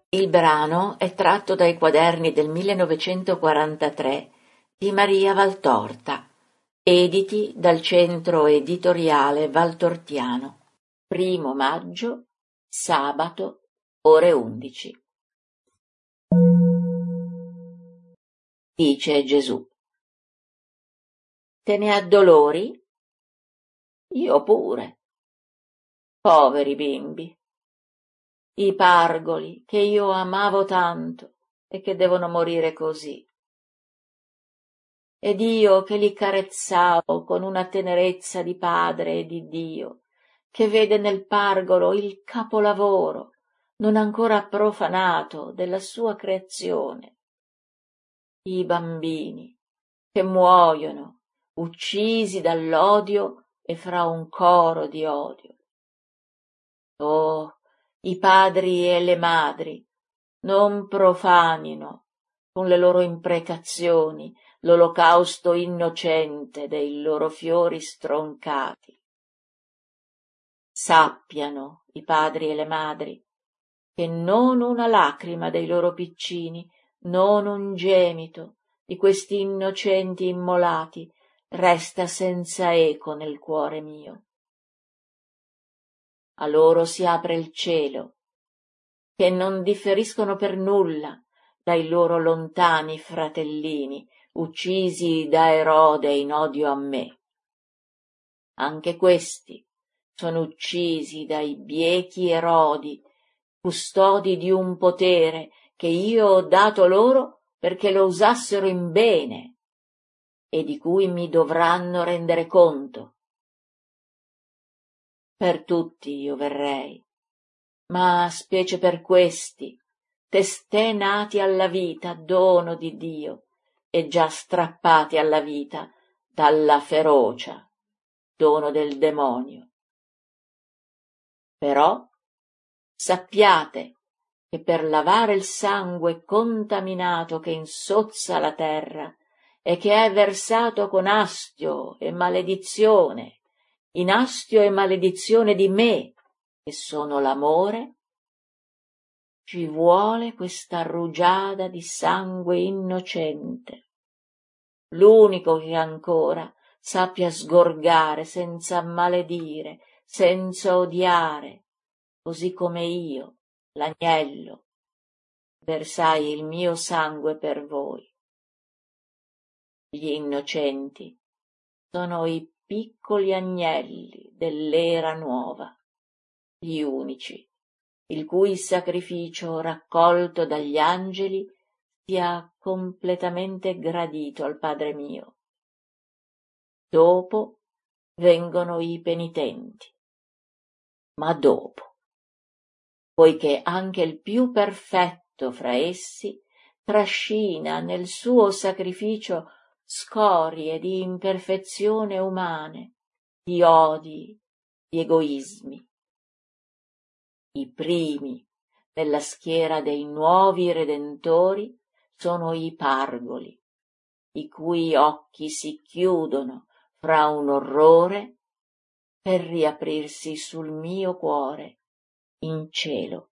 Il brano è tratto dai quaderni del 1943 di Maria Valtorta, editi dal Centro Editoriale Valtortiano. 1 maggio, sabato, ore 11. Dice Gesù: te ne addolori? Io pure. Poveri bimbi, i pargoli che io amavo tanto e che devono morire così. Ed io che li carezzavo con una tenerezza di padre e di Dio, che vede nel pargolo il capolavoro non ancora profanato della sua creazione. I bambini che muoiono, uccisi dall'odio e fra un coro di odio. Oh, i padri e le madri non profanino con le loro imprecazioni l'olocausto innocente dei loro fiori stroncati. Sappiano i padri e le madri che non una lacrima dei loro piccini, non un gemito di questi innocenti immolati resta senza eco nel cuore mio. A loro si apre il cielo, che non differiscono per nulla dai loro lontani fratellini, uccisi da Erode in odio a me. Anche questi sono uccisi dai biechi Erodi, custodi di un potere che io ho dato loro perché lo usassero in bene e di cui mi dovranno rendere conto. Per tutti io verrei, ma specie per questi, testè nati alla vita, dono di Dio, e già strappati alla vita dalla ferocia, dono del demonio. Però sappiate che per lavare il sangue contaminato che insozza la terra e che è versato con astio e maledizione, in astio e maledizione di me, che sono l'amore, ci vuole questa rugiada di sangue innocente, l'unico che ancora sappia sgorgare senza maledire, senza odiare, così come io, l'agnello, versai il mio sangue per voi. Gli innocenti sono i piccoli agnelli dell'era nuova, gli unici, il cui sacrificio raccolto dagli angeli sia completamente gradito al Padre mio. Dopo vengono i penitenti, ma dopo, poiché anche il più perfetto fra essi trascina nel suo sacrificio scorie di imperfezione umane, di odi, di egoismi. I primi nella schiera dei nuovi redentori sono i pargoli, i cui occhi si chiudono fra un orrore per riaprirsi sul mio cuore in cielo.